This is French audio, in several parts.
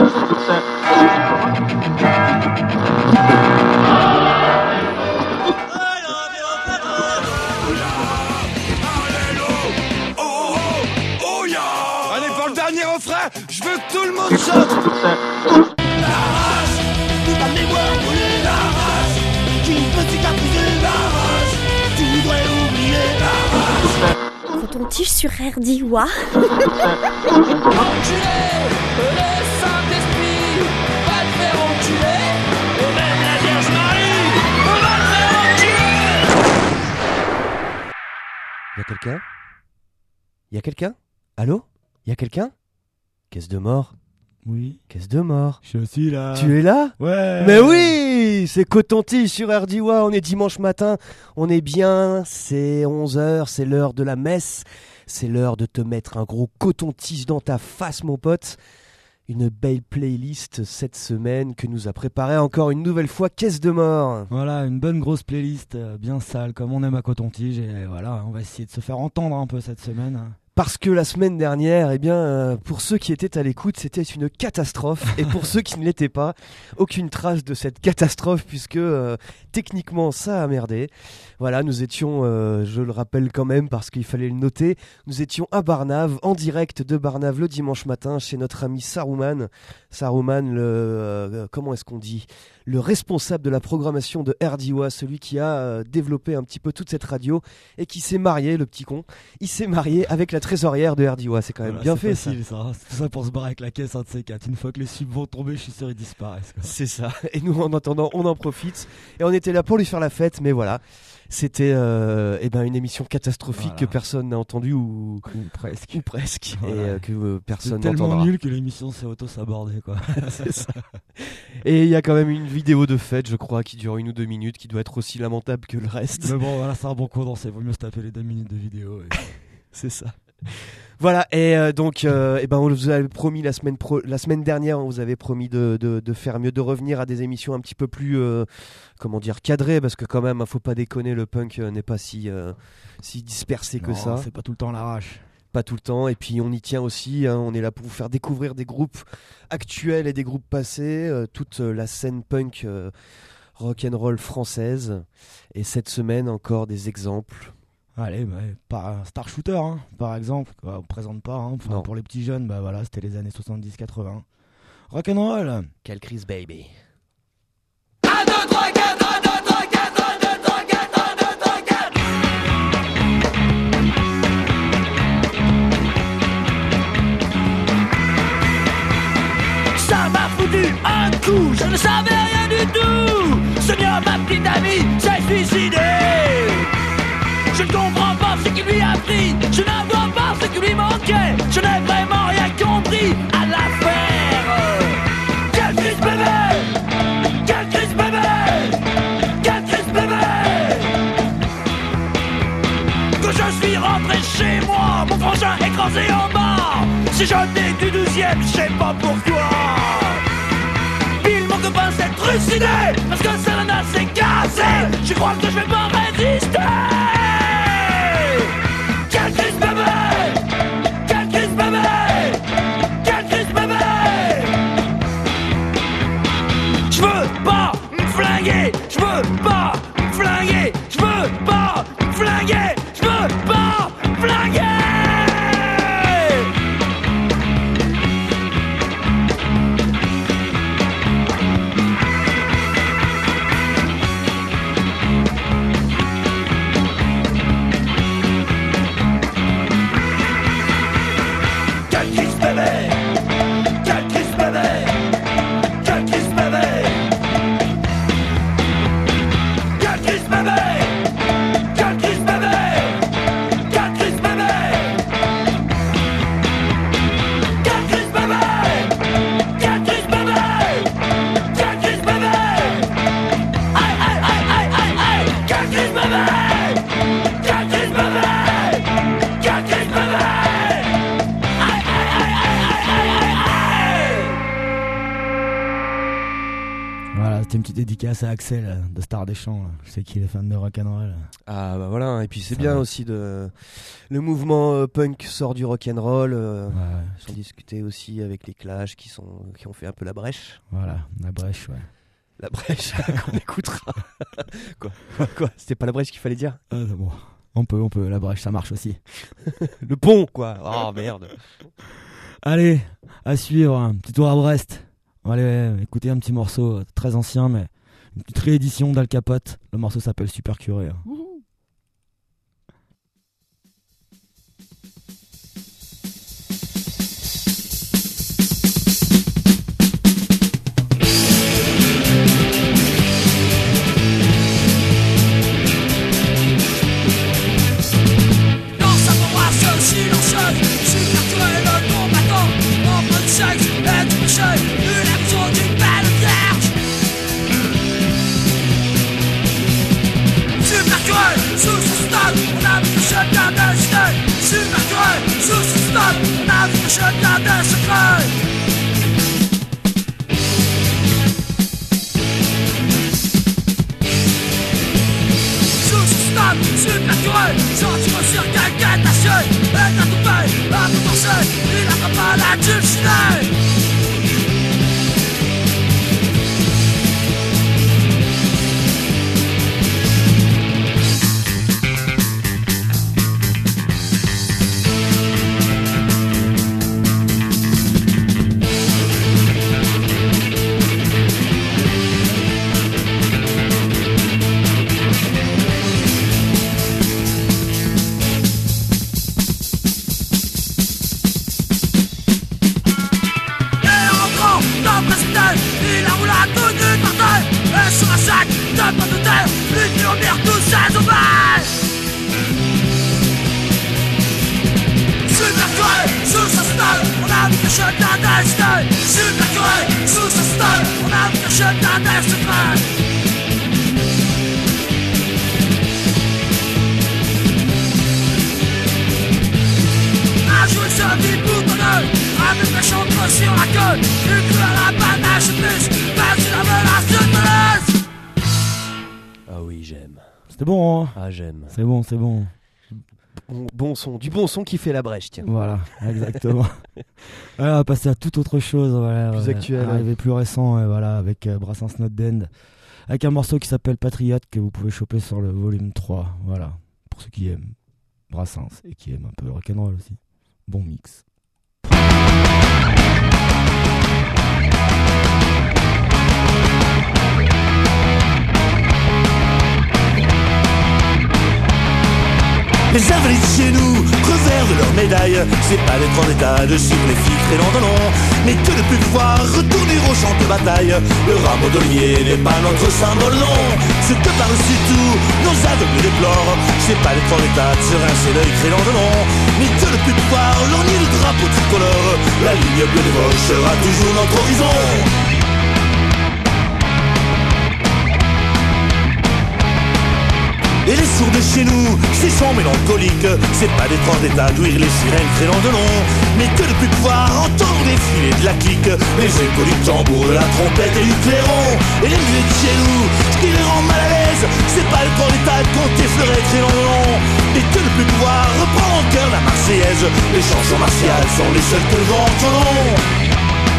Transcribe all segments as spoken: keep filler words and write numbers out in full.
Allez, pour le dernier refrain, je veux que tout le monde chante. La rage, toute la mémoire brûlée. La rage, qui peut cicatriser. La rage, tu voudrais oublier. La rage. Coton-tige sur R D W A. Enculé, le Saint-Esprit va te faire enculer. Et même la Vierge Marie va te faire enculer. Y'a quelqu'un? Y'a quelqu'un? Allô? Y'a quelqu'un? Caisse de mort? Oui. Caisse de mort? Je suis là. Tu es là? Ouais. Mais oui! C'est Coton-Tige sur R D W A, on est dimanche matin, on est bien, c'est onze heures, c'est l'heure de la messe, c'est l'heure de te mettre un gros coton-tige dans ta face mon pote. Une belle playlist cette semaine que nous a préparé encore une nouvelle fois Caisse de mort. Voilà, une bonne grosse playlist, euh, bien sale, comme on aime à Coton-Tige. Et voilà, on va essayer de se faire entendre un peu cette semaine. Parce que la semaine dernière, eh bien, euh, pour ceux qui étaient à l'écoute, c'était une catastrophe. Et pour ceux qui ne l'étaient pas, aucune trace de cette catastrophe, puisque euh, techniquement, ça a merdé. Voilà, nous étions, euh, je le rappelle quand même, parce qu'il fallait le noter, nous étions à Barnave, en direct de Barnave le dimanche matin, chez notre ami Saruman. Saruman, le, euh, comment est-ce qu'on dit ? Le responsable de la programmation de R D W A, celui qui a euh, développé un petit peu toute cette radio et qui s'est marié, le petit con, il s'est marié avec la trésorière de R D W A, c'est quand même Voilà, bien c'est fait facile, ça. ça. C'est tout ça pour se barrer avec la caisse, un de ces quatre. Une fois que les subs vont tomber, je suis sûr ils disparaissent. Quoi. C'est ça, et nous en attendant on en profite et on était là pour lui faire la fête, mais voilà. C'était euh, eh ben une émission catastrophique voilà. que personne n'a entendue ou... ou presque, ou presque voilà. et euh, que euh, personne c'est tellement n'entendra. nul que l'émission s'est auto-sabordée quoi. C'est ça. Et il y a quand même une vidéo de fête, je crois, qui dure une ou deux minutes, qui doit être aussi lamentable que le reste. Mais bon, voilà, c'est un bon condensé. Vaut mieux se taper les deux minutes de vidéo. Et... C'est ça. Voilà, et euh, donc, euh, eh ben, on vous avait promis la semaine, pro- la semaine dernière, on vous avait promis de, de, de faire mieux, de revenir à des émissions un petit peu plus, euh, comment dire, cadrées, parce que quand même, faut pas déconner, le punk euh, n'est pas si, euh, si dispersé que non, ça. c'est pas tout le temps à l'arrache. Pas tout le temps, et puis on y tient aussi, hein, on est là pour vous faire découvrir des groupes actuels et des groupes passés, euh, toute euh, la scène punk euh, rock'n'roll française, et cette semaine encore des exemples. Allez, bah, par Star Shooter, hein, par exemple, bah, on présente pas, hein, pour, pour les petits jeunes, bah voilà, c'était les années soixante-dix quatre-vingts. Rock'n'roll. Quel Chris Baby. un, deux, trois, quatre, un, deux, trois, quatre, un, deux, trois, quatre, un, deux, trois, quatre. Ça m'a foutu un coup, je ne savais rien du tout. Sonia, ma petite amie, s'est suicidée. Je ne comprends pas ce qui lui a pris, je ne vois pas ce qui lui manquait. Je n'ai vraiment rien compris à l'affaire. Quel Chris bébé, quel Chris bébé, quel Chris bébé. Quand je suis rentré chez moi, mon frangin écrasé en bas. Si je n'ai du douzième, je sais pas pourquoi. Bill, mon copain, s'est trucidé parce que ça en a s'est cassé. Je crois que je vais pas résister. Quel Chris bébé, quel Chris bébé, quel Chris bébé. Je veux pas me flinguer, je veux pas me flinguer, je veux pas me flinguer, je veux pas me flinguer. Tiens, une petite dédicace à Axel euh, de Star des Champs. Là. Je sais qu'il est fan de rock'n'roll. Ah bah voilà, et puis c'est Ça bien va. aussi de le mouvement euh, punk sort du rock'n'roll. Euh, Ouais, ouais. J'en discutais aussi avec les Clash qui sont qui ont fait un peu la brèche. Voilà, la brèche, ouais. La brèche qu'on écoutera. Quoi Quoi C'était pas la brèche qu'il fallait dire? Ah, c'est bon. On peut, on peut, la brèche, ça marche aussi. Le pont, quoi. Oh merde. Allez, à suivre, un petit tour à Brest. On va aller écouter un petit morceau euh, très ancien, mais une petite réédition d'Al Capote. Le morceau s'appelle Super Curé. Hein. Dans sa paroisse silencieuse, supercruel le combattant, en peu de sexe et de péché, une action d'une belle vierge. Supercruel, sous son stade, on a vu que chacun des idées. Supercruel, sous son stade, on a vu que chacun des secrets. Supercruel, sentiment sur quelqu'un d'acier. Et t'as tout fait, à tout penser, il attrape pas la dulcinée. Il a roulé à tout nu par terre. Et sur un sac de pommes de terre, une murmure tous ses ovaires. Supercruel, sous sa stade, on a vu que chacun des idées. Supercruel, sous sa stade, on a vu que chacun des secrets. A joué sa vie boutonneux, avec la chambre sur la gueule. Une cru à la panache plus, vas-y la menace de menace. Ah oui, j'aime. C'était bon, hein. Ah j'aime. C'est bon, c'est bon. Bon, bon son, du bon son qui fait la brèche, tiens. Voilà, exactement. Voilà, on va passer à toute autre chose. Voilà, Plus euh, actuel, Arrivé plus récent, euh, voilà, avec euh, Brassens Not Dead. Avec un morceau qui s'appelle Patriote que vous pouvez choper sur le volume trois. Voilà, pour ceux qui aiment Brassens et qui aiment un peu rock'n'roll aussi. Bon mix. Les invalides chez nous crevèrent de leurs médailles. C'est pas d'être en état de suivre les filles créant de nom, mais que de plus pouvoir retourner au champ de bataille. Le rameau d'olivier n'est pas notre symbole, non. Ce que par-dessus tout nos aveugles déplorent, c'est pas d'être en état de se rincer l'œil créant de nom, mais que de plus pouvoir lorgner le drapeau tricolore. La ligne bleue des Vosges sera toujours notre horizon. Et les sourds de chez nous, ces sons mélancoliques, c'est pas d'être en état d'ouïr les sirènes créant de nom, mais que de plus pouvoir entendre défiler de la clique, les échos du tambour, de la trompette et du clairon. Et les musées de chez nous, ce qui les rend mal à l'aise, c'est pas d'être en état de compter fleuret créant de nom, mais que de plus pouvoir reprendre en cœur la Marseillaise. Les chansons martiales sont les seules que le vent entendront.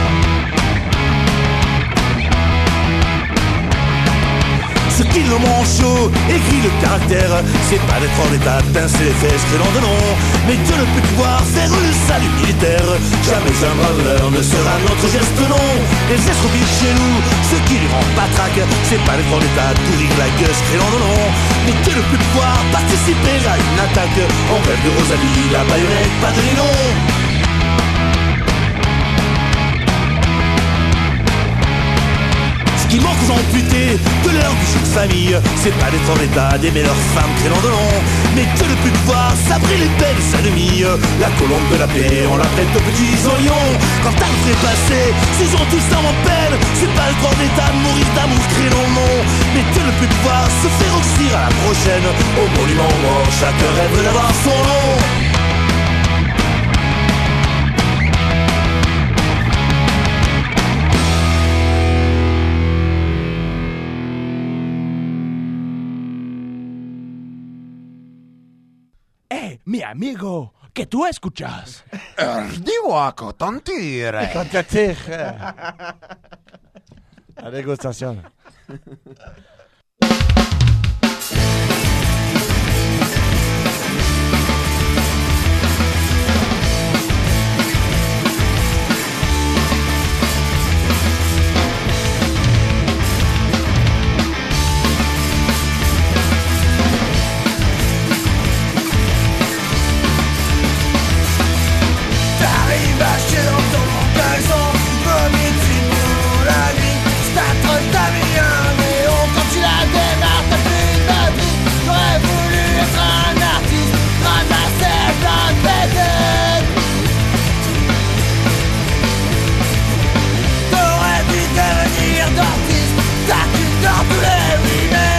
Ce qui le manchot écrit le caractère, c'est pas d'être en état de pincer les fesses créant de nom, mais de ne plus pouvoir faire le salut militaire. Jamais un braveur ne sera notre geste non. Les estropies chez nous, ce qui les rend patraque, c'est pas d'être en état de pourrir la gueule créant de nom, mais de ne plus pouvoir participer à une attaque. En rêve de Rosalie, la baïonnette, pas de linon. Ce qui manque aux amputés de leur du jeu de famille, c'est pas d'être en état d'aimer leurs femmes créant de long, mais que de plus pouvoir sabrer les belles ennemies. La colombe de la paix, on la prête aux petits oignons. Quand t'as le fait passer, s'ils ont tous ça en peine, c'est pas le grand état de mourir d'amour créé dans le monde, mais que de plus pouvoir se faire oxyre à la prochaine. Au monument mort, chacun rêve d'avoir son nom. Eh, mi amigo, ¿qué tú escuchas? Digo, contentire. Contentire. La degustazione. T'arrives à chier dans ton caleçon, vomir sur la nuit, c'est atroce, t'as mis un néon quand tu la démarres, t'as plus de batterie. J'aurais voulu être un artiste, ramasser plein de pédales. T'aurais dû devenir dentiste, t'as tu dors tous les week-ends.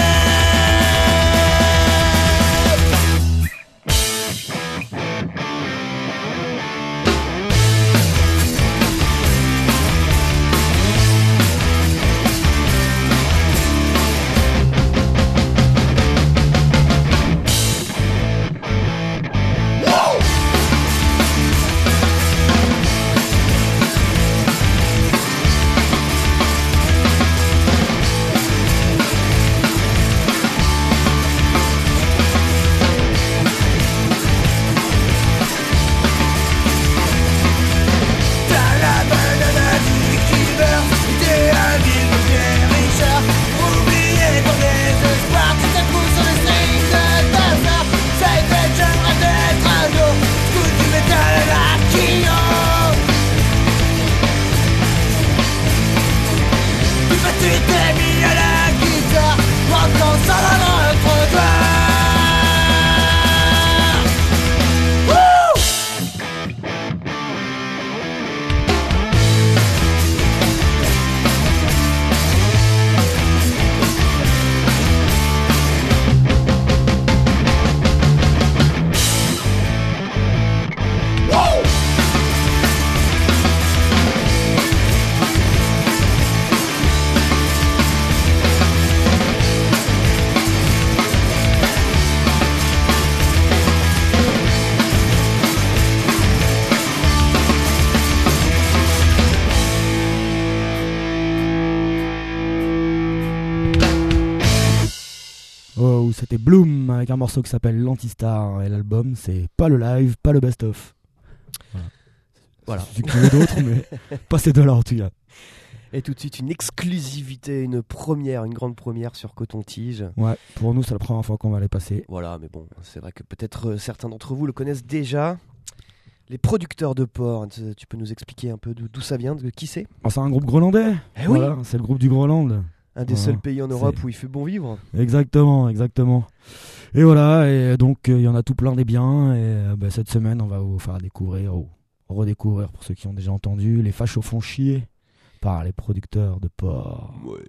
C'était Bloom avec un morceau qui s'appelle l'Antistar et l'album c'est pas le live, pas le best-of. Voilà. Voilà. C'est ce qu'il y a d'autres, mais pas ces deux-là en tout cas. Et tout de suite une exclusivité, une première, une grande première sur Coton-Tige. Ouais, pour nous c'est la première fois qu'on va les passer. Voilà, mais bon, c'est vrai que peut-être euh, certains d'entre vous le connaissent déjà. Les producteurs de porc, tu peux nous expliquer un peu d'où, d'où ça vient, de qui c'est? Oh, c'est un groupe groenlandais. Eh oui. Voilà, c'est le groupe du Groenland. Un des voilà. seuls pays en Europe c'est... où il fait bon vivre. Exactement, exactement. Et voilà, et donc il euh, y en a tout plein des biens. Et euh, bah, cette semaine, on va vous faire découvrir, ou redécouvrir pour ceux qui ont déjà entendu, les fachos font chier par les producteurs de porc. Ouais.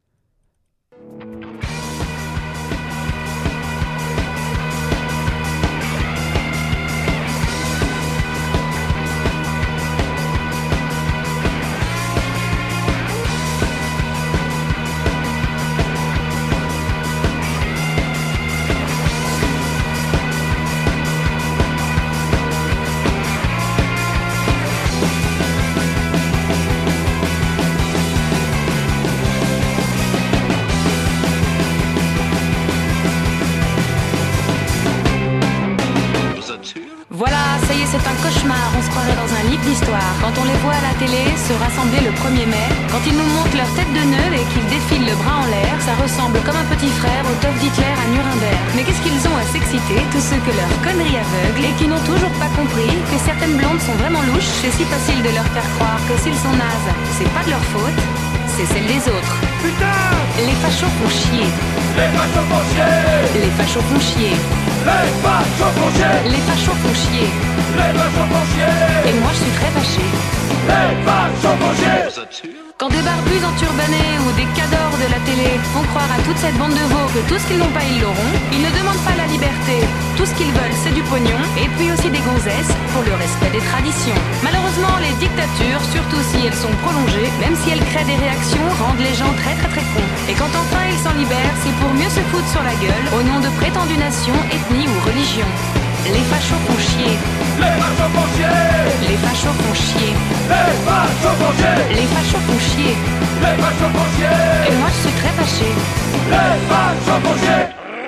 Voilà, ça y est, c'est un cauchemar, on se croirait dans un livre d'histoire. Quand on les voit à la télé se rassembler le premier mai, quand ils nous montrent leur tête de nœud et qu'ils défilent le bras en l'air, ça ressemble comme un petit frère au Toff d'Hitler à Nuremberg. Mais qu'est-ce qu'ils ont à s'exciter, tous ceux que leur connerie aveugle et qui n'ont toujours pas compris que certaines blondes sont vraiment louches. C'est si facile de leur faire croire que s'ils sont nazes, c'est pas de leur faute, c'est celle des autres. Putain! Les fachos font chier. Les fachos font chier! Les fachos font chier. Les fachos font chier! Les fachos font chier. Les fachos font chier! Et moi je suis très fâchée. Les fachos font chier! Quand des barbus enturbanés ou des cadors de la télé font croire à toute cette bande de veaux que tout ce qu'ils n'ont pas ils l'auront, ils ne demandent pas la liberté. Tout ce qu'ils veulent c'est du pognon et puis aussi des gonzesses pour le respect des traditions. Malheureusement les dictatures, surtout si elles sont prolongées, même si elles créent des réactions, rendent les gens très très très cons. Et quand enfin ils s'en libèrent, c'est pour mieux se foutre sur la gueule au nom de prétendues nations, ethnies ou religions. Les fachos font chier. Les fachos font chier. Les fachos font chier. Les fachos font chier. Les fachos font chier. Les fachos font chier. Et moi je suis très fâchée. Les fachos font chier.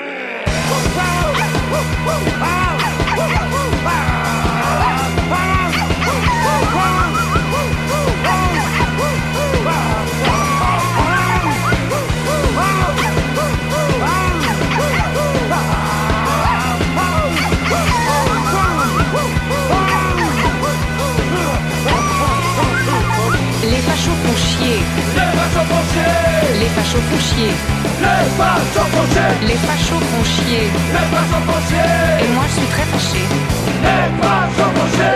Les fachos font chier. Les fachos font chier. Les fachos font chier. Les fachos font chier. Les fachos font chier. Les fachos font chier. Et moi je suis très fâchée. Les fachos font chier.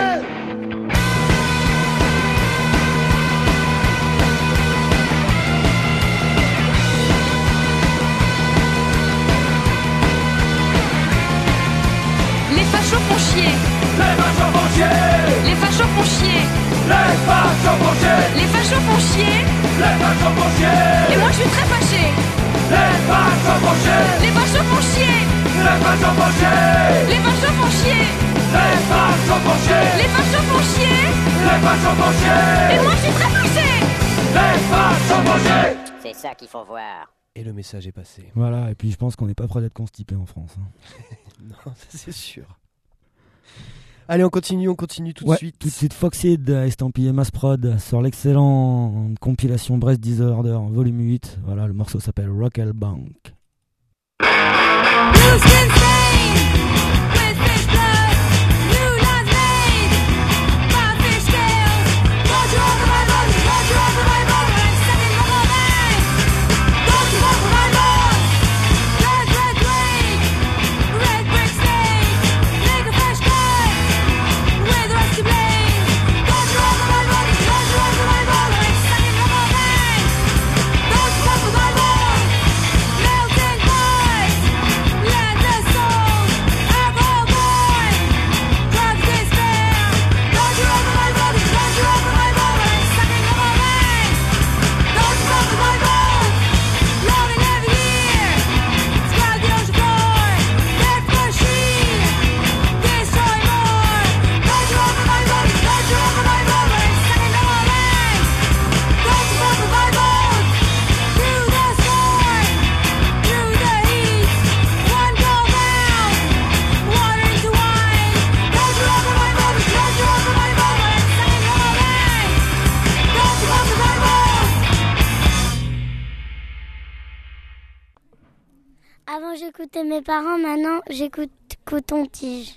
Les fachos font chier. Les fachos font chier. Les fachos font chier. Les fachos font chier. Les fachos font chier. Les fachos font chier. Et moi je suis très fâchée. Les fachos font chier. Les fachos font chier. Les fachos font chier. Les fachos font chier. Les fachos font chier. Les fachos font chier. Les fachos font chier. Et moi je suis très fâchée. Les fachos font chier. C'est ça qu'il faut voir. Et le message est passé. Voilà, et puis je pense qu'on n'est pas prêt d'être constipé en France. Hein. Non, ça c'est sûr. Allez, on continue, on continue tout ouais, de suite. Tout de suite, Foxhead, estampillé Massprod, sur l'excellent compilation Breast Disorder, volume huit. Voilà, le morceau s'appelle Rock'n'Roll Bank. Avant j'écoutais mes parents, maintenant j'écoute Coton-Tige.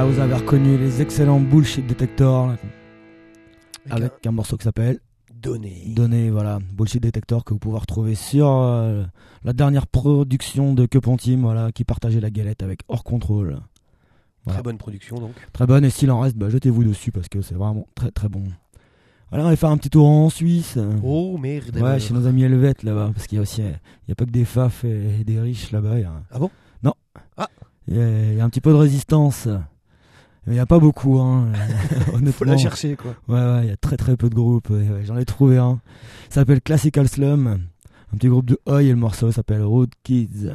vous avez reconnu les excellents Bullshit Detector là, avec un morceau qui s'appelle Donner. Donner, voilà, Bullshit Detector que vous pouvez retrouver sur euh, la dernière production de Que Pontime, voilà, qui partageait la galette avec Hors Contrôle. Voilà. Très bonne production donc. Très bonne, et s'il en reste, bah, jetez-vous dessus parce que c'est vraiment très très bon. Voilà, on va faire un petit tour en Suisse. Oh merde. Ouais, chez nos amis helvètes là-bas, parce qu'il y a aussi, il n'y a pas que des faf et des riches là-bas. Y a... Ah bon? Non. Ah. Il y, a, il y a un petit peu de résistance. Il n'y a pas beaucoup, hein. Honnêtement. Faut la chercher quoi. Ouais, ouais, il y a très très peu de groupes. Ouais, ouais, j'en ai trouvé un. Ça s'appelle Classical Slum. Un petit groupe de Oi et le morceau s'appelle Road Kids.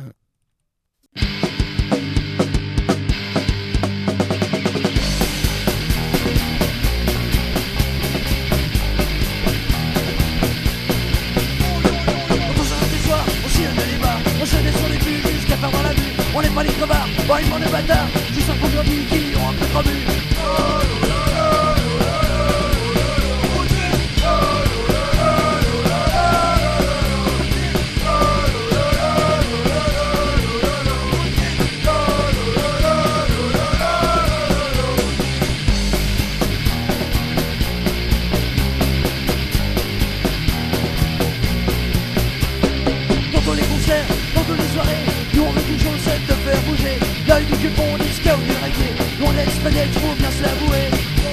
On se descend les buts jusqu'à faire dans la vue. On n'est pas les crevards, pas une bande de bâtards. Juste un conduit qui ont un peu trop bu. Nous on veut toujours le set de faire bouger. L'œil du cupon, du scout, du reggae. Nous on laisse peut-être, faut bien se l'avouer.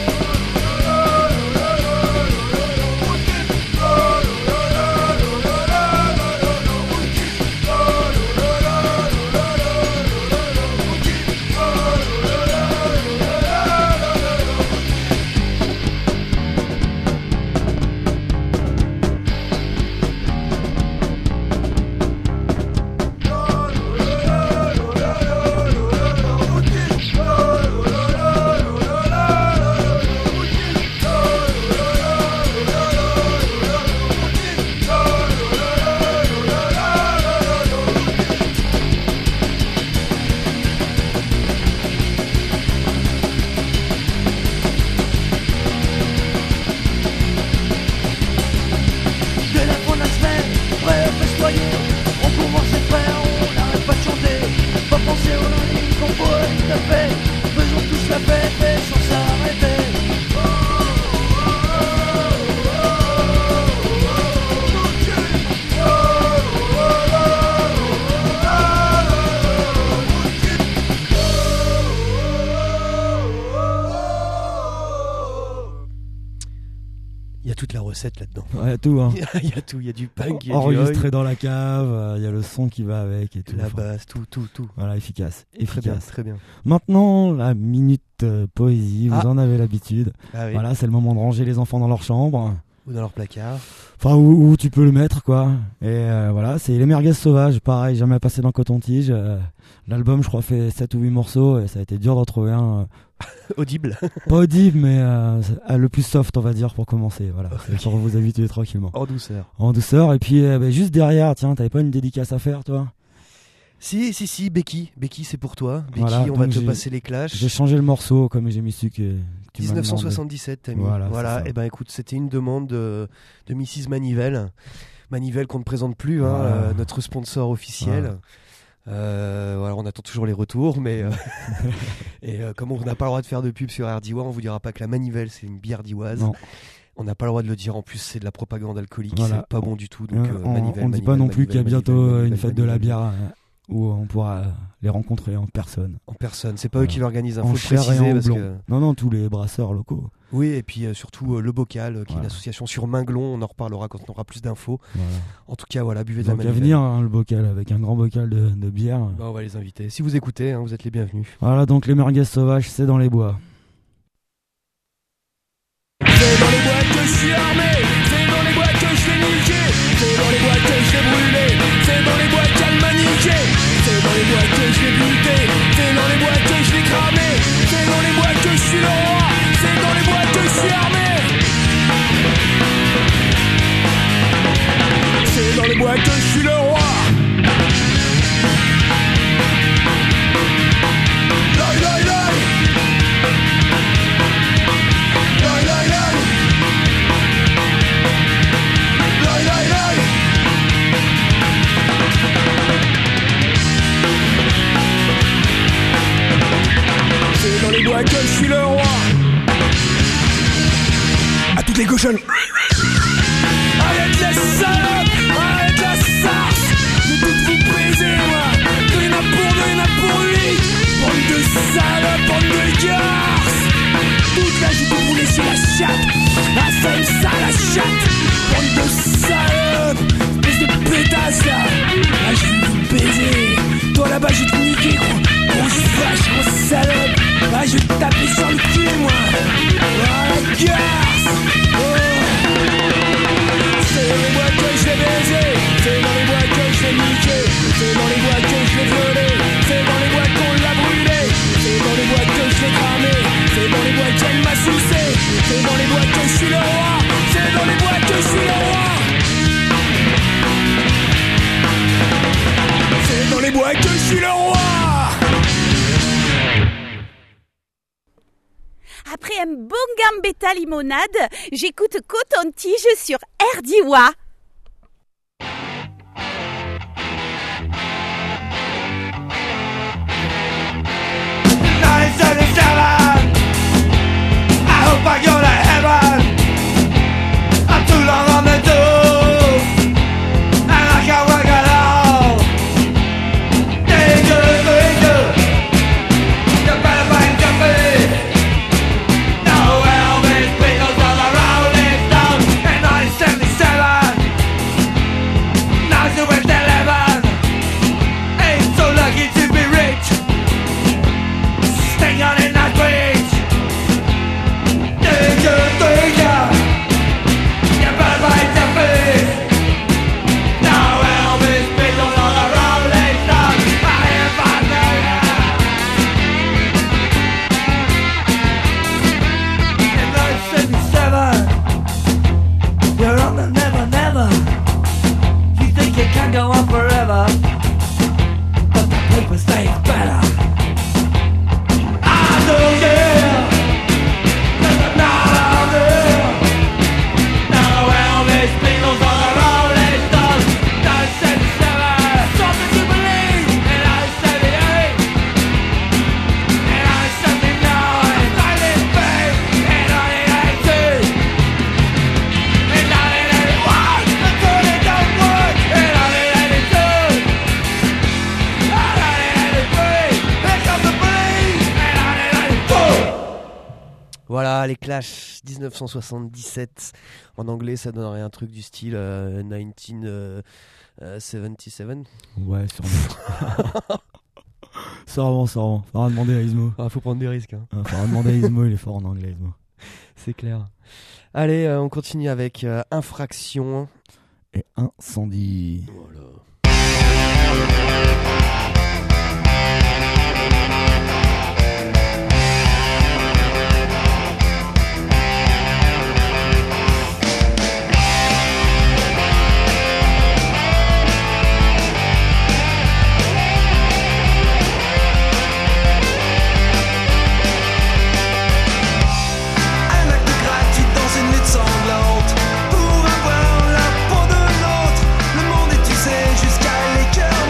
là-dedans. Il ouais, y a tout. Hein. Il y a tout, il y a du punk, il y a enregistré du dans la cave, il euh, y a le son qui va avec et tout. La basse, tout, tout, tout. Voilà, efficace. efficace. Très bien, très bien. Maintenant, la minute euh, poésie, vous ah. en avez l'habitude. Ah oui. Voilà, c'est le moment de ranger les enfants dans leur chambre. Ou dans leur placard. Enfin, où, où tu peux le mettre, quoi. Et euh, voilà, c'est Les Merguez Sauvages, pareil, jamais passé dans Coton-Tige. Euh, l'album, je crois, fait sept ou huit morceaux et ça a été dur d'en trouver un. Euh, audible. Pas audible, mais euh, le plus soft, on va dire, pour commencer. Voilà, okay. Pour vous habituer tranquillement. En douceur. En douceur. Et puis, euh, bah, juste derrière, tiens, t'avais pas une dédicace à faire, toi? Si, si, si, Becky. Becky, c'est pour toi. Becky, voilà, on va te passer les clashs. J'ai changé le morceau, comme j'ai mis celui que tu dix-neuf cent soixante-dix-sept, t'as mis. Voilà. voilà. Et ben écoute, c'était une demande de, de missus Manivelle. Manivelle qu'on ne présente plus, hein, voilà. euh, notre sponsor officiel. Voilà. Euh, voilà, on attend toujours les retours, mais euh, et euh, comme on n'a pas le droit de faire de pub sur R D I W A, on vous dira pas que la Manivelle c'est une bière d'Ivoise. On n'a pas le droit de le dire, en plus c'est de la propagande alcoolique, voilà. C'est pas bon du tout. Donc, euh, euh, on, Manivelle, on dit Manivelle, pas non Manivelle, plus qu'il y a bientôt Manivelle, une fête Manivelle, de la bière euh, où on pourra les rencontrer en personne. En personne, c'est pas voilà. eux qui l'organisent, il faut le préciser parce que... Non, non, tous les brasseurs locaux. Oui, et puis euh, surtout euh, Le Bocal, euh, qui voilà. est une association sur Minglon, on en reparlera quand on aura plus d'infos. Voilà. En tout cas, voilà, buvez de la Manivelle. Donc à venir, hein, Le Bocal, avec un grand bocal de, de bière. Bah, on va les inviter. Si vous écoutez, hein, vous êtes les bienvenus. Voilà, donc Les Merguez Sauvages, c'est dans les bois. C'est dans les bois que je suis armé, c'est dans les bois que je vais niquer, c'est dans les bois que je vais brûler, c'est dans les bois qu'elle m'a niqué, c'est dans les bois que je vais buter, c'est dans les bois que je vais cramer, c'est dans les bois que je suis le roi, c'est dans les bois que je suis armé. C'est dans les bois que je suis le roi. Lai lai lai. Lai lai lai. Lai lai lai. toutes les cochonnes. Arrête la salope, arrête la sarce. Je vais toutes vous baiser, moi. Il y en a pour deux, il y en a pour huit. Bande de salopes, bande de garces. Toute la joue vous laissez la chatte. Ah ça aime ça la chatte. Bande de salopes, espèce de pétasse là. Ah je vais vous baiser. Toi là-bas je vais te niquer gros. Grosse vache, grosse salope. Ah je vais te taper sur le cul moi. Ah la garce. Oh. C'est dans les bois que je l'ai baisé. C'est dans les bois que je l'ai niqué. C'est dans les bois que je l'ai violé. C'est dans les bois qu'on l'a brûlé. C'est dans les bois que je l'ai cramé. C'est dans les bois qu'elle m'a sucé. C'est dans les bois que je suis le roi. C'est dans les bois que je suis le roi. C'est dans les bois que je suis le roi. Après un bon gambetta limonade, j'écoute Coton-Tige sur R D I W A. nineteen seventy-seven I hope I go to heaven. I'm too long on the tools and I can't work at all. Danger, danger, you better find your feet. No Elvis Beatles on the Rolling Stones in nineteen seventy-seven. Now it's with eleven. Ain't so lucky to be rich. Stay on in that bridge. Danger, danger, you better find your feet. No Elvis Beatles on the Rolling Stones. I hear five million. In nineteen seventy-seven, you're on the never, never. You think it can go on forever, but the paper stays better. I don't care, there's another there. No Elvis Beatles on the Rolling Stones. nineteen seventy-seven, something to believe. In nineteen seventy-eight, in nineteen seventy-nine, Silent Bay, in nineteen eighty, in nineteen eighty-one, until it don't work. In nineteen eighty-two, in nineteen eighty-three, here comes the police. In nineteen eighty-four. Voilà, les Clash dix-neuf cent soixante-dix-sept. En anglais, ça donnerait un truc du style euh, dix-neuf soixante-dix-sept. Ouais, sûrement. Sûrement, sûrement. Faudra demander à Ismo. Ah, faut prendre des risques. Hein. Ah, faudra demander à Ismo, il est fort en anglais, Ismo. C'est clair. Allez, euh, on continue avec euh, Infraction. Et incendie. Voilà. Un acte gratuit dans une lutte sanglante pour avoir la peau de l'autre. Le monde est usé jusqu'à l'écœur.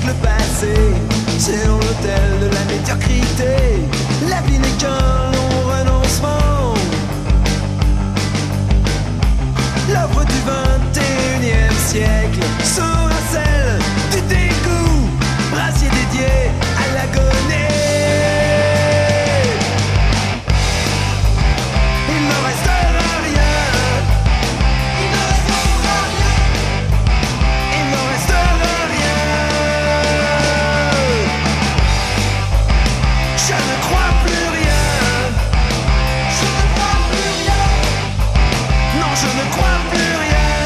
avec le passé. C'est dans l'hôtel de la médiocrité. La vie n'est qu'un long renoncement. L'œuvre du vingt et unième siècle sera celle du dégoût, brassier dédié à l'agonie. Il ne restera rien. Il ne restera rien. Il ne restera rien. Je ne crois plus rien. Je ne crois plus rien. Non, je ne crois plus rien.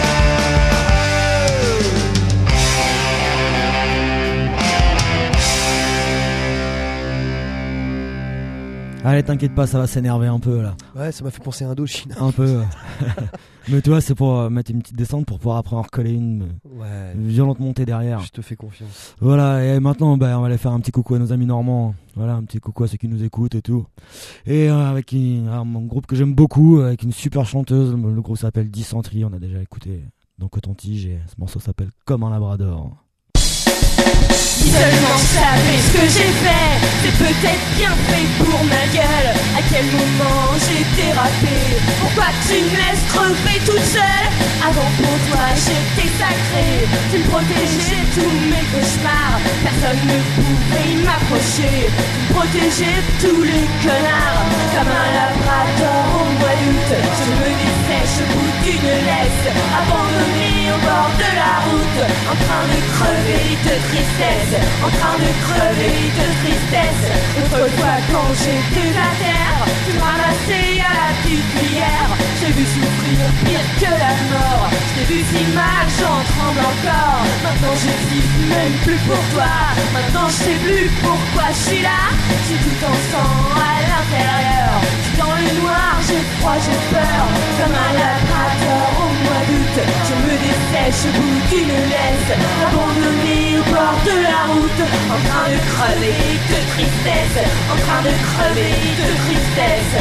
Allez, t'inquiète pas, ça va s'énerver un peu là. Ouais, ça m'a fait penser à Indochine. Un peu. Mais toi, c'est pour euh, mettre une petite descente pour pouvoir après en recoller une, euh, Ouais. une violente montée derrière. Je te fais confiance. Voilà, et maintenant, bah, on va aller faire un petit coucou à nos amis normands. Voilà, un petit coucou à ceux qui nous écoutent et tout. Et euh, avec une, un, un groupe que j'aime beaucoup, avec une super chanteuse. Le, le groupe s'appelle Dysenterie, on a déjà écouté dans Coton-Tige et ce morceau s'appelle Comme un Labrador. Si seulement je savais ce que j'ai fait, c'est peut-être bien fait pour ma gueule. À quel moment j'ai dérapé? Pourquoi tu me laisses crever toute seule? Avant pour toi j'étais sacrée, tu me protégeais tous mes cauchemars. Personne ne pouvait m'approcher, tu me protégeais tous les connards. Comme un labrador au mois d'août, je me dessèche au bout d'une laisse, abandonnée au bord de la route, en train de crever de tristesse, en train de crever de tristesse. Autrefois quand j'étais à terre, tu me ramassais à la petite cuillère. J'ai vu souffrir pire que la mort, j'ai vu si mal, j'en tremble encore. Maintenant j'existe même plus pour toi, maintenant je sais plus pourquoi je suis là. J'ai tout en sang à l'intérieur, je suis dans le noir, j'ai froid, j'ai peur. Comme un labrador au mois d'août, je me dessèche au bout d'une laisse, abandonnée au bord de la route, en train de crever de tristesse, en train de crever de tristesse.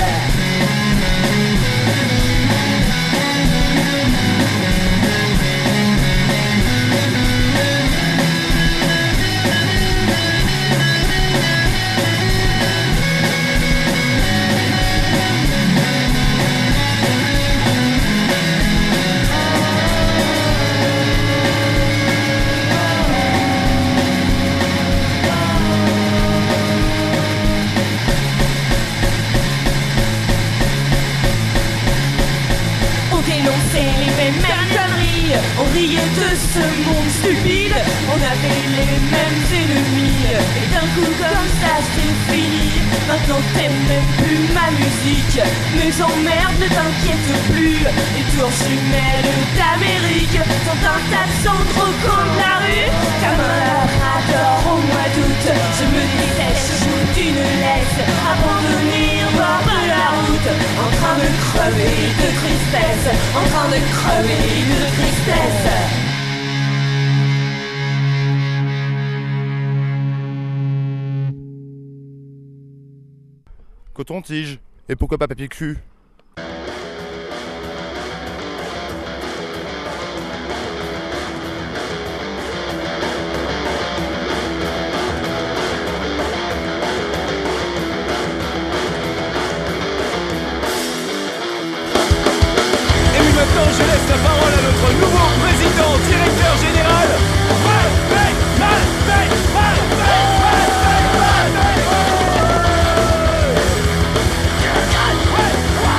On riait de ce monde stupide, on avait les mêmes ennemis. Et d'un coup comme ça c'est fini. Maintenant t'aimes même plus ma musique. Mes emmerdes ne t'inquiètent plus. Les tours jumelles d'Amérique sont un tas de cendres au coin de la rue. Comme un labrador au mois d'août, je me dessèche au bout d'une laisse, abandonnée au bord de la route, en train de crever de tristesse, en train de crever de tristesse. Coton-tige. Et pourquoi pas papier cul? Maintenant je laisse la parole à notre nouveau président, directeur général, Malbec, Malbec, Malbec, Malbec, Malbec.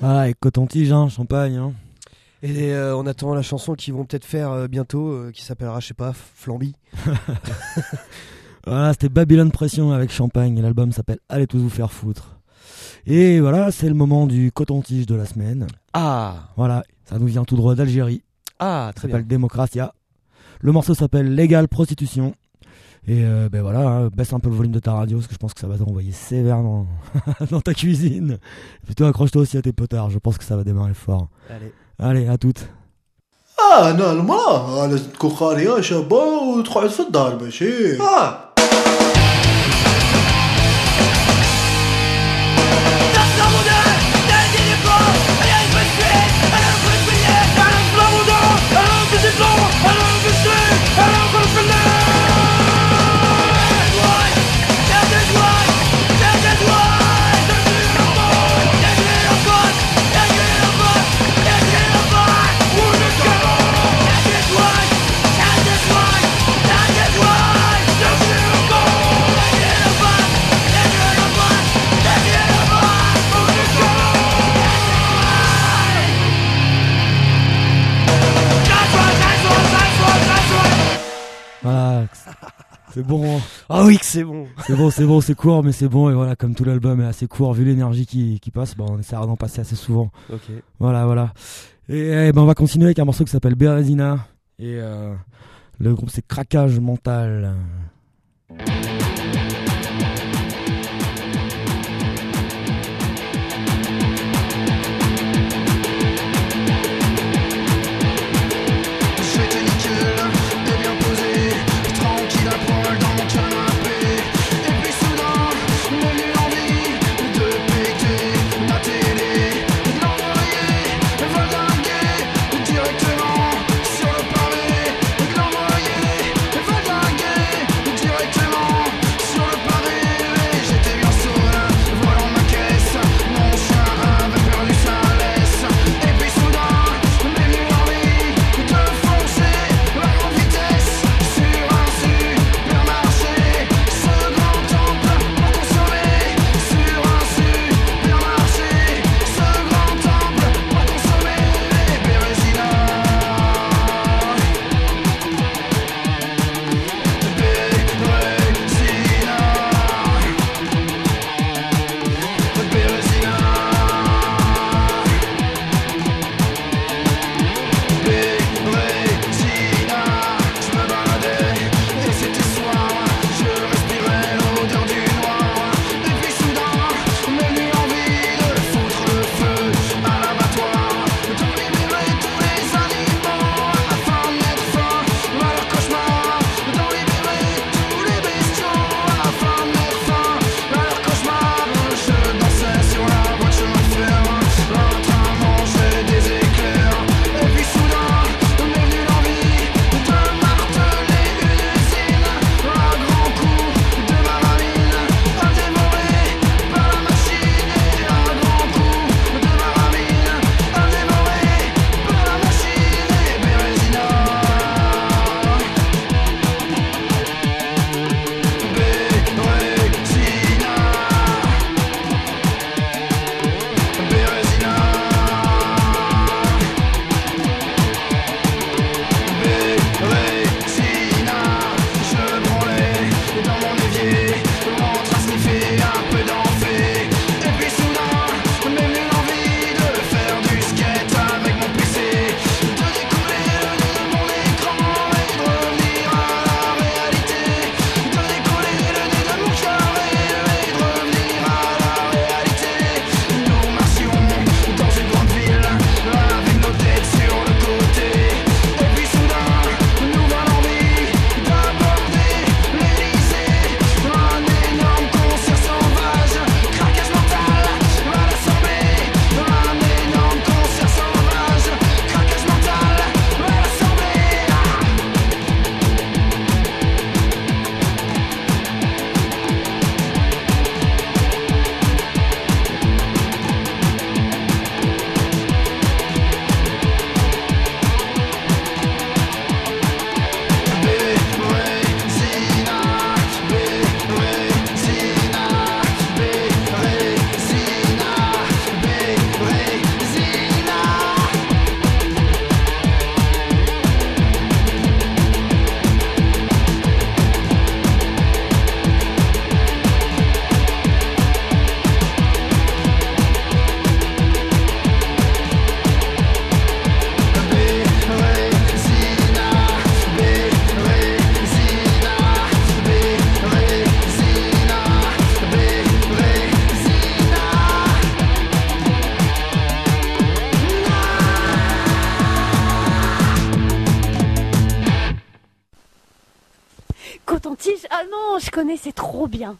Ah, et coton-tige, hein, champagne. Hein. Et euh, on attend la chanson qu'ils vont peut-être faire euh, bientôt, euh, qui s'appellera, je sais pas, Flamby. Voilà, c'était Babylone Pression avec Champagne, et l'album s'appelle Allez tous vous faire foutre. Et voilà, c'est le moment du coton-tige de la semaine. Ah. Voilà, ça nous vient tout droit d'Algérie. Ah, très ça bien. s'appelle Démocratia. Le morceau s'appelle Légale Prostitution. Et euh, ben voilà, hein, baisse un peu le volume de ta radio, parce que je pense que ça va t'envoyer sévère dans, dans ta cuisine. Plutôt accroche-toi aussi à tes potards, je pense que ça va démarrer fort. Allez. Allez, à toutes. اه انا المراه لازم تكون خاليه شابه وتقعد في الدار ماشي اه Voilà, c'est bon. Ah oui que c'est bon. C'est bon, c'est bon, c'est court, mais c'est bon. Et voilà, comme tout l'album est assez court, vu l'énergie qui, qui passe, bah, on essaiera d'en passer assez souvent. Ok. Voilà, voilà. Et, et ben on va continuer avec un morceau qui s'appelle Bérésina. Et euh, le groupe c'est Craquage Mental. Directement déconner, c'est trop bien.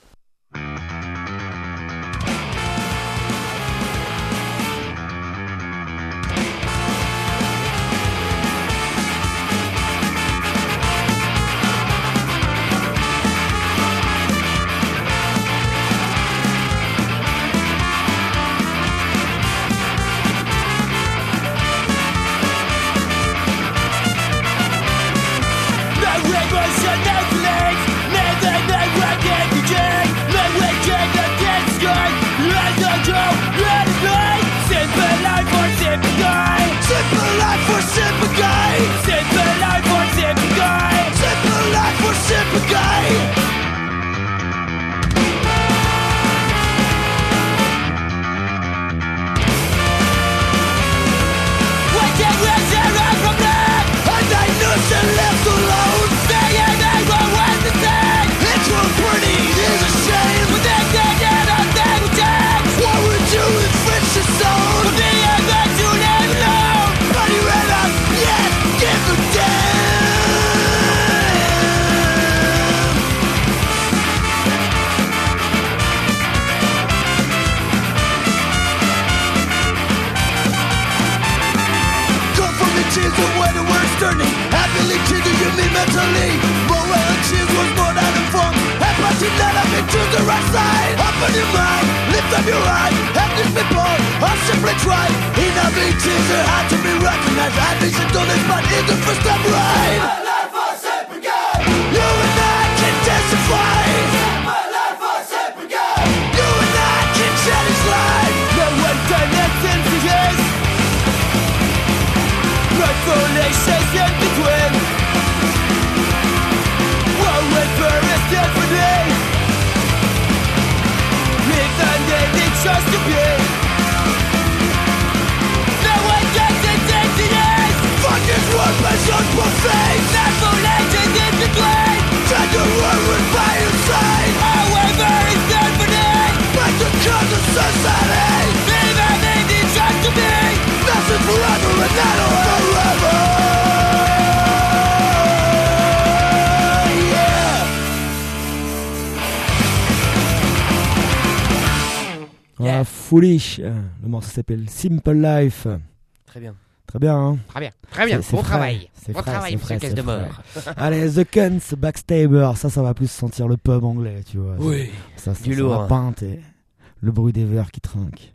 Ah, Foolish, le morceau s'appelle Simple Life. Très bien. Très bien, hein. Très bien, très bien, C'est- c'est bon frais, travail. c'est Bon frais, travail, c'est monsieur frais, Caisse c'est de frais. mort. Allez, The Cunts, Backstabber, ça, ça va plus sentir le pub anglais, tu vois. Oui, ça, ça, du ça, lourd. La pinte et le bruit des verres qui trinquent.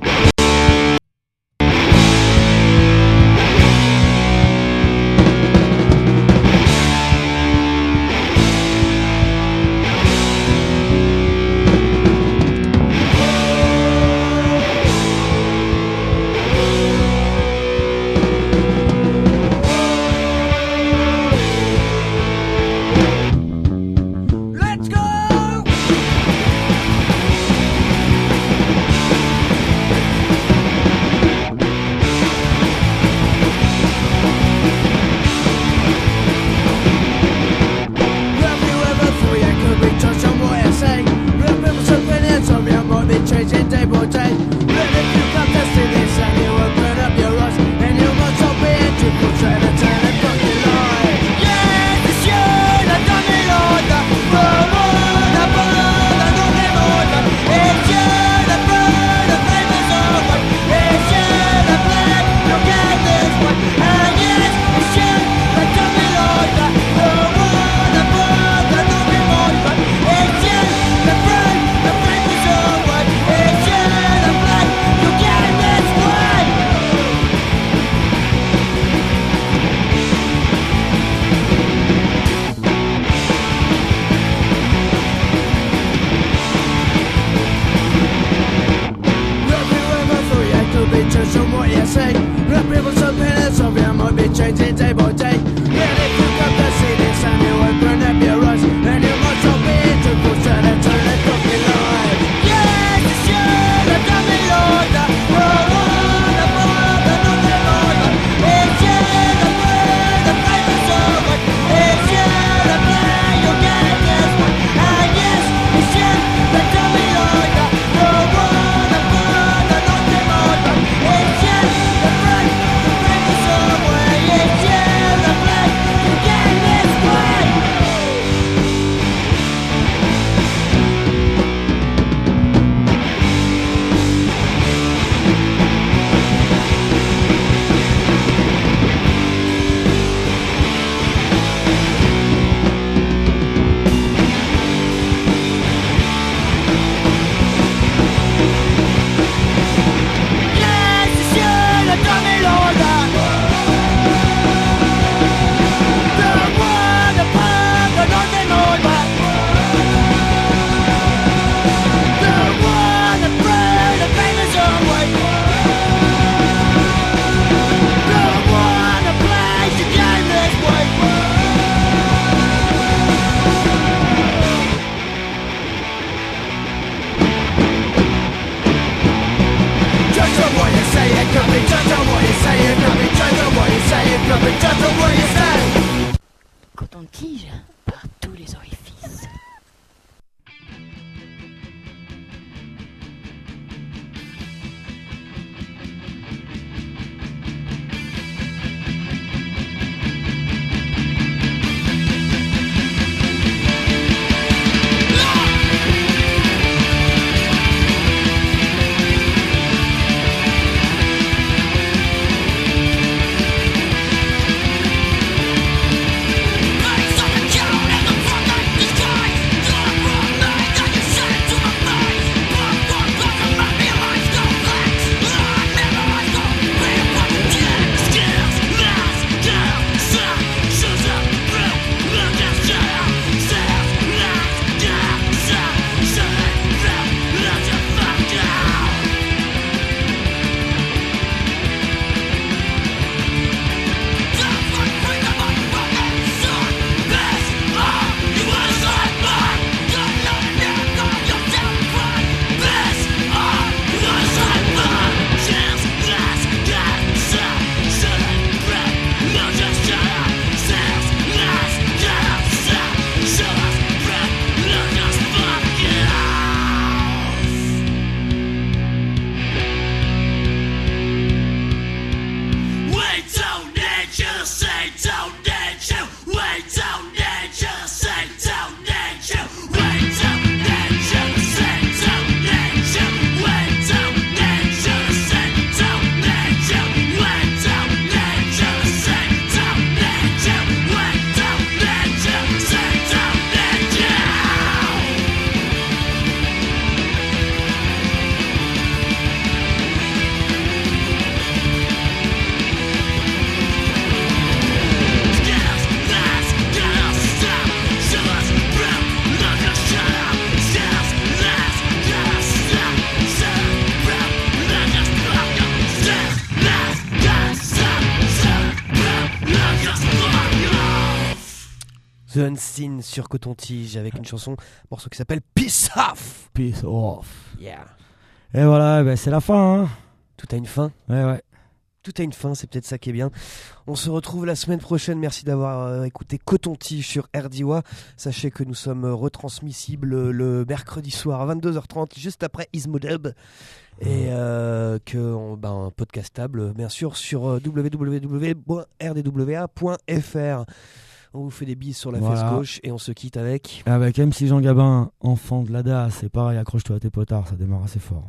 Let's go! The Unseen sur Coton-Tige avec une chanson, un morceau qui s'appelle Peace Off. Peace Off. Yeah. Et voilà, bah c'est la fin. Hein. Tout a une fin. Ouais, ouais. Tout a une fin, c'est peut-être ça qui est bien. On se retrouve la semaine prochaine. Merci d'avoir euh, écouté Coton-Tige sur R D I W A. Sachez que nous sommes retransmissibles le mercredi soir à vingt-deux heures trente, juste après Ismodub. Et euh, que on, ben, podcastable, bien sûr, sur w w w point r d w a point f r. On vous fait des bises sur la voilà. fesse gauche et on se quitte avec... Avec M C Jean Gabin, enfant de l'A D A. C'est pareil, accroche-toi à tes potards, ça démarre assez fort.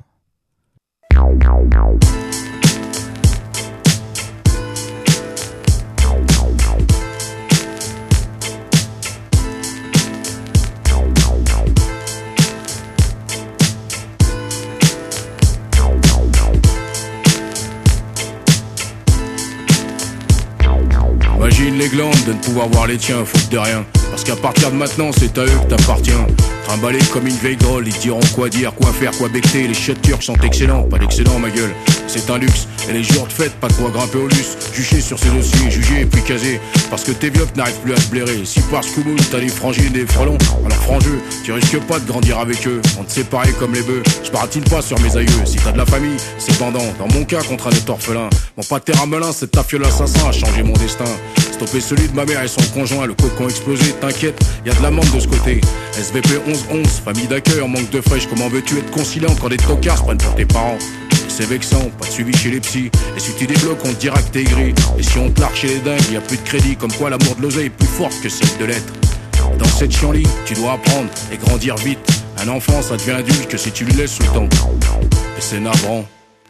Imagine les glandes de ne pouvoir voir les tiens, faute de rien. Parce qu'à partir de maintenant, c'est à eux que t'appartiens. Trimballés comme une vieille drôle, ils diront quoi dire, quoi faire, quoi becter. Les chiottes turcs sont excellents, pas d'excellent ma gueule. C'est un luxe, et les jours de fête, pas de quoi grimper au luxe. Juger sur ces dossiers, juger et puis caser. Parce que tes vieux n'arrivent plus à se blairer. Si par Scoumoun, t'as des frangines, des frelons, alors frangeux, tu risques pas de grandir avec eux. On te séparait comme les bœufs, je baratine pas sur mes aïeux. Si t'as de la famille, c'est pendant. Dans mon cas, contre un être orphelin. Mon pater Ramelin, cette ta fiole assassin a changé mon destin. Stopper celui de ma mère et son conjoint, le cocon explosé, t'inquiète, y'a de l'amende de ce côté. S V P onze onze, famille d'accueil en manque de fraîche, comment veux-tu être conciliant quand des tocards se prennent pour tes parents? C'est vexant, pas de suivi chez les psys. Et si tu débloques, on te dira que t'es gris. Et si on te largue chez les dingues, y'a plus de crédit, comme quoi l'amour de l'oseille est plus forte que celle de l'être. Dans cette chienlit, tu dois apprendre et grandir vite. Un enfant, ça devient adulte que si tu lui laisses le temps. Et c'est navrant.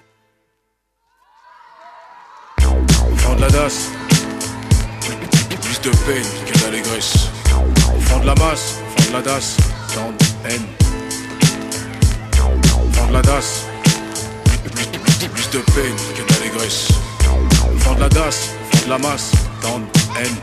Enfant de la D A S, plus de peine que d'allégresse. Enfant de la masse, enfant de la D A S, tant de haine. Enfant de la D A S, plus, plus, plus de peine que d'allégresse. Enfant de la D A S, enfant de la masse, tant de haine.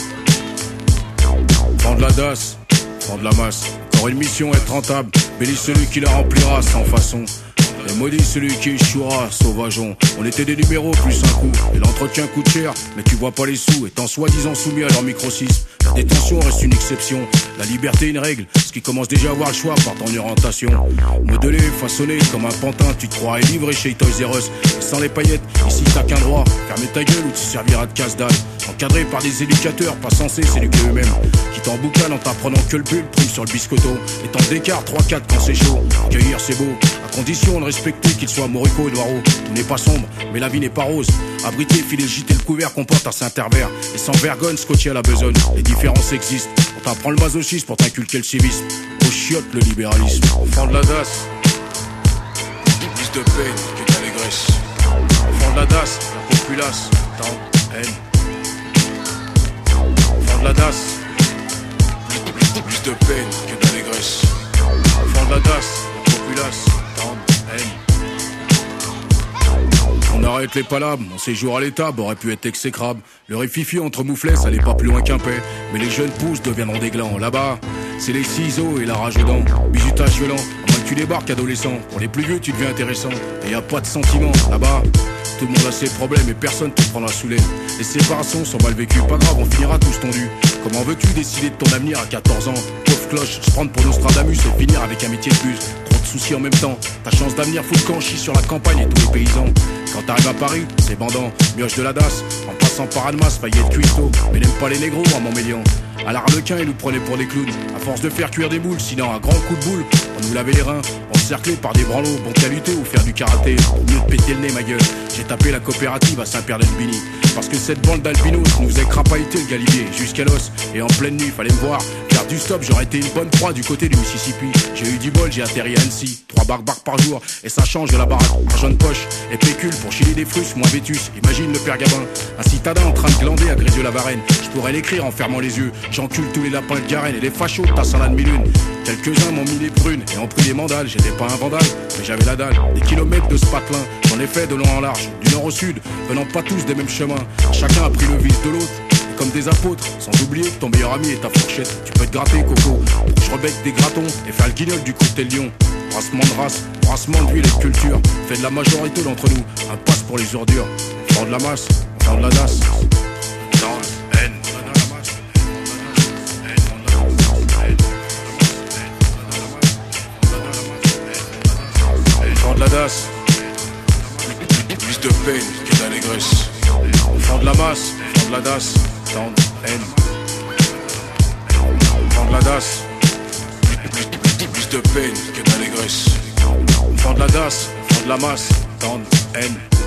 Enfant de la D A S, enfant de la masse. Encore une mission être rentable, bénis celui qui la remplira sans façon. Et maudit celui qui échouera, sauvageon. On était des numéros plus un coup, et l'entretien coûte cher, mais tu vois pas les sous, étant soi-disant soumis à leur micro-six. La détention reste une exception, la liberté une règle, ce qui commence déjà à avoir le choix par ton orientation. Modelé, façonné comme un pantin, tu te croirais livré chez Toys R Us. Et sans les paillettes, ici t'as qu'un droit, fermer ta gueule ou tu serviras de casse-dalle. Encadré par des éducateurs, pas censés s'éduquer eux-mêmes, qui t'emboucanent en t'apprenant que le bulle prime sur le biscotto. Et t'en d'écart trois quatre quand c'est chaud, accueillir c'est beau, à condition de respecter qu'il soit Morico et Noiro. Tout n'est pas sombre, mais la vie n'est pas rose. Abriter, filer, gîter le couvert comporte un Saint-Herbert. Et sans vergogne, scotché à la besogne. Les différences existent, on t'apprend le masochisme pour t'inculquer le civisme. Au chiotte le libéralisme. Enfant de la D A S, plus de peine que d'allégresse. Enfant de la D A S, la populace, tant de haine. Enfant de la D A S, plus, plus, plus de peine que d'allégresse. Enfant de la D A S, la populace, tant de haine. On arrête les palabres, mon séjour à l'étable aurait pu être exécrable. Le réfifi entre mouflets, ça n'est pas plus loin qu'un paix. Mais les jeunes pousses deviendront des glands. Là-bas, c'est les ciseaux et la rage aux dents. Bisutage violent, à moins que tu débarques adolescent. Pour les plus vieux, tu deviens intéressant. Et y a pas de sentiment, là-bas. Tout le monde a ses problèmes et personne te prendra sous l'aile. Les séparations sont mal vécues, pas grave, on finira tous tondus. Comment veux-tu décider de ton avenir à quatorze ans? Pauvre cloche, se prendre pour Nostradamus et finir avec un métier de buse. Trop de soucis en même temps, ta chance d'avenir fout le camp, chie sur la campagne et tous les paysans. Quand t'arrives à Paris, c'est bandant, mioche de la D A S, en passant par Annemasse, Fayette, Cuisto, mais n'aime pas les négros à Montmélian. À l'Arlequin, ils nous prenaient pour des clowns, à force de faire cuire des boules, sinon un grand coup de boule, on nous lavait les reins, encerclés par des branlots, bon qualité ou faire du karaté, mieux de péter le nez ma gueule. J'ai tapé la coopérative à Saint-Pierre-d'Albini, parce que cette bande d'albinos nous faisait crapahuter le galibier jusqu'à l'os, et en pleine nuit, fallait me voir, faire du stop, j'aurais été une bonne proie du côté du Mississippi. J'ai eu du bol, j'ai atterri à Annecy, trois barbares par jour, et ça change de la baraque, argent de poche, et pécule pour chiller des frusses, moins vétus, imagine le père Gabin, un citadin en train de glander à Grédieu la Varenne, je pourrais l'écrire en fermant les yeux, j'encule tous les lapins de Garenne et les fachos de ta salade mi-lune. Quelques-uns m'ont mis les prunes et ont pris des mandales, j'étais pas un vandale, mais j'avais la dalle, des kilomètres de ce patelin, j'en ai fait de long en large, du nord au sud, venant pas tous des mêmes chemins, chacun a pris le vice de l'autre, et comme des apôtres, sans oublier que ton meilleur ami est ta fourchette, tu peux te gratter coco, pour que je rebecque des gratons et faire le guignol du côté de lion. Brassement de race, brassement d'huile et de culture, fait de la majorité d'entre nous, un passe pour les ordures, enfant de la masse, enfant de la D A S, dans haine, dans la masse, dans la haine. das. Plus de peine que d'allégresse. Au fond de la masse, au fond de la das, tant de haine. Au fond de la das. Plus de peine que d'allégresse. Au fond de la das, au fond de la masse, tant de haine.